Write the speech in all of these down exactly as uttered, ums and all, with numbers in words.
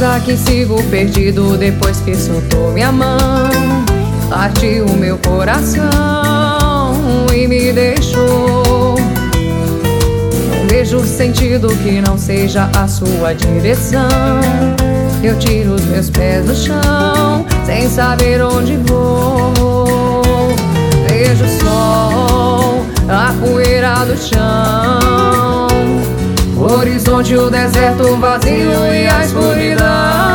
rosa que sigo perdido depois que soltou minha mão. Partiu o meu coração e me deixou. Não vejo sentido que não seja a sua direção. Eu tiro os meus pés do chão sem saber onde vou. Vejo o sol, a poeira do chão, o horizonte, o deserto vazio e a escuridão.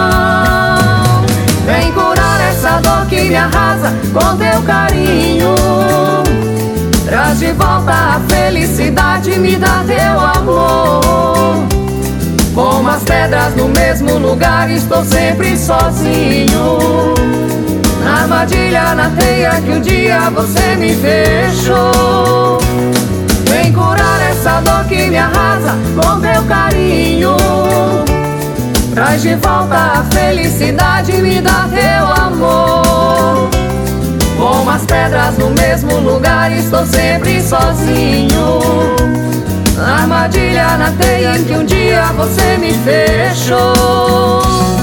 Vem curar essa dor que me arrasa com teu carinho. Traz de volta a felicidade, me dá teu amor. Como as pedras no mesmo lugar, estou sempre sozinho. Na armadilha, na teia que um dia você me fechou. Vem curar essa dor que me arrasa com teu carinho. Traz de volta a felicidade, me dá teu amor. Como as pedras no mesmo lugar, estou sempre sozinho. Na armadilha, na teia que um dia você me fechou.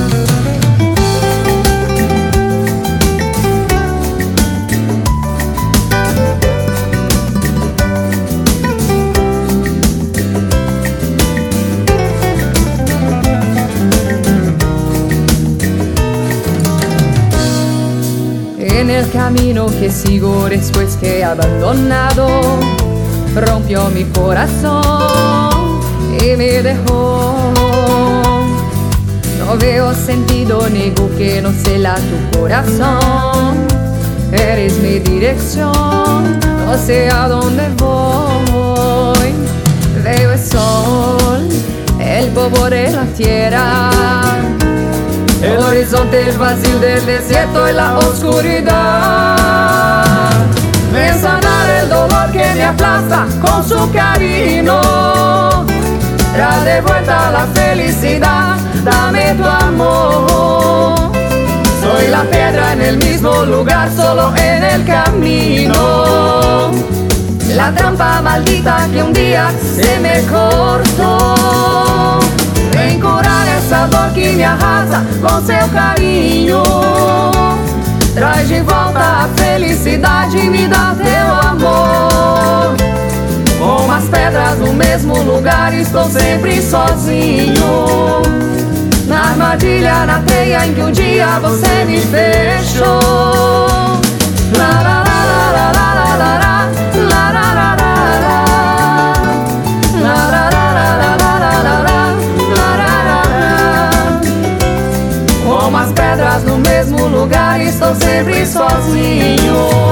En el camino que sigo después que he abandonado, rompió mi corazón y me dejó. No veo sentido, niego que no sé la tu corazón. Eres mi dirección, no sé a dónde voy. Veo el sol, el polvo de la tierra, el horizonte, el vacío del desierto y la oscuridad. Ven sanar el dolor que me aplasta con su cariño. Trae de vuelta la felicidad, dame tu amor. Soy la piedra en el mismo lugar, solo en el camino. La trampa maldita que un día se me cortó. Vem curar essa dor que me arrasa com seu carinho. Traz de volta a felicidade, me dá teu amor. Como as pedras no mesmo lugar, estou sempre sozinho. Na armadilha, na teia em que um dia você me fechou. La, la, la, la, la, la, la, la, la, la, la, la. Como as pedras no mesmo lugar, estou sempre sozinho.